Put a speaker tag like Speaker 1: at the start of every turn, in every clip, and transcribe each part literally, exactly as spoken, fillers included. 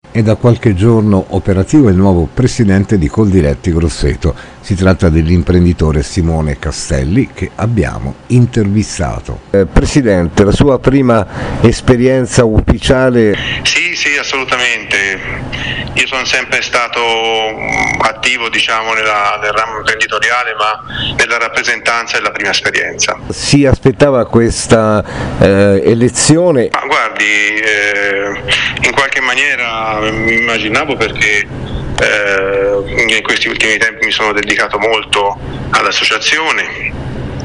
Speaker 1: È da qualche giorno operativo il nuovo presidente di Coldiretti Grosseto. Si tratta dell'imprenditore Simone Castelli che abbiamo intervistato. Eh, Presidente, la sua prima esperienza ufficiale?
Speaker 2: Sì, sì, assolutamente. Io sono sempre stato attivo, diciamo, nella, nel ramo imprenditoriale, ma nella rappresentanza è la prima esperienza.
Speaker 1: Si aspettava questa eh, elezione?
Speaker 2: Ma guardi, eh, in qualche maniera mi immaginavo, perché eh, in questi ultimi tempi mi sono dedicato molto all'associazione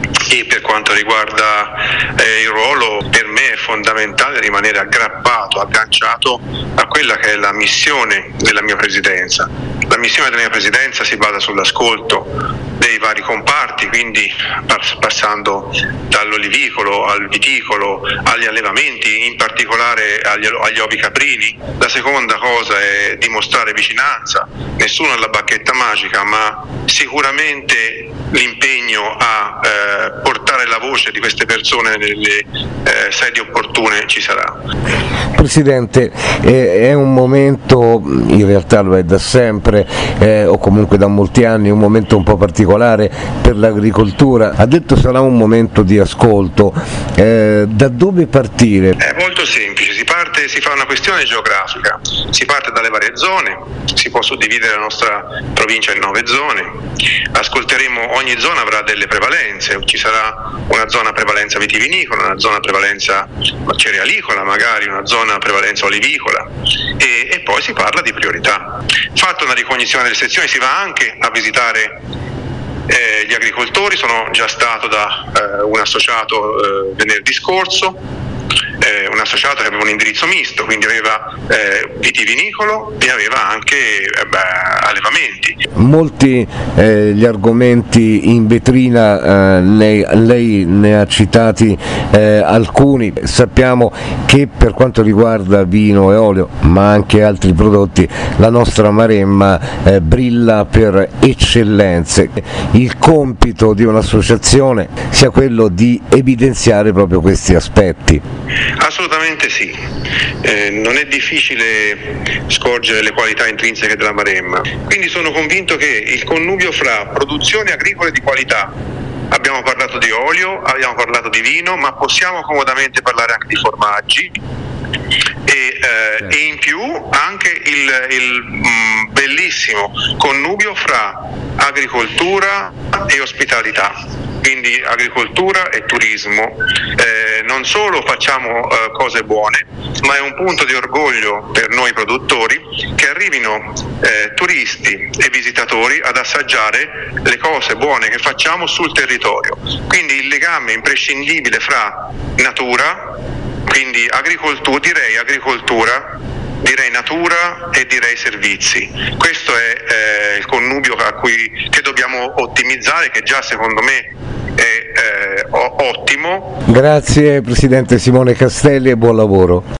Speaker 2: e per quanto riguarda eh, il ruolo, per me è fondamentale rimanere aggrappato, agganciato a quella che è la missione della mia presidenza. La missione della mia presidenza si basa sull'ascolto dei vari comparti, quindi passando dall'olivicolo al viticolo agli allevamenti, in particolare agli, agli ovicaprini. La seconda cosa è dimostrare vicinanza, nessuno ha la bacchetta magica, ma sicuramente l'impegno a eh, portare la voce di queste persone nelle eh, sedi opportune ci sarà.
Speaker 1: Presidente, è un momento, in realtà lo è da sempre, eh, o comunque da molti anni, un momento un po' particolare per l'agricoltura. Ha detto sarà un momento di ascolto. Eh, da dove partire?
Speaker 2: È molto semplice, si parte, si fa una questione geografica, si parte dalle varie zone, si può suddividere la nostra provincia in nove zone, ascolteremo, ogni zona avrà delle prevalenze, ci sarà una zona a prevalenza vitivinicola, una zona a prevalenza cerealicola, magari una zona a prevalenza olivicola, e, e poi si parla di priorità. Fatta una ricognizione delle sezioni, si va anche a visitare eh, gli agricoltori. Sono già stato da eh, un associato eh, venerdì scorso, Eh, un associato che aveva un indirizzo misto, quindi aveva eh, vitivinicolo e aveva anche eh, beh, allevamenti.
Speaker 1: Molti eh, gli argomenti in vetrina, eh, lei, lei ne ha citati eh, alcuni. Sappiamo che per quanto riguarda vino e olio, ma anche altri prodotti, la nostra Maremma eh, brilla per eccellenze. Il compito di un'associazione sia quello di evidenziare proprio questi aspetti.
Speaker 2: Assolutamente sì, eh, non è difficile scorgere le qualità intrinseche della Maremma, quindi sono convinto che il connubio fra produzioni agricole di qualità, abbiamo parlato di olio, abbiamo parlato di vino, ma possiamo comodamente parlare anche di formaggi, e, eh, e in più anche il, il mh, bellissimo connubio fra agricoltura e ospitalità. Quindi agricoltura e turismo, eh, non solo facciamo eh, cose buone, ma è un punto di orgoglio per noi produttori che arrivino eh, turisti e visitatori ad assaggiare le cose buone che facciamo sul territorio. Quindi il legame imprescindibile fra natura, quindi agricoltura, direi agricoltura, direi natura e direi servizi. Questo è eh, il connubio a cui, che dobbiamo ottimizzare, che già secondo me è eh, ottimo.
Speaker 1: Grazie Presidente Simone Castelli e buon lavoro.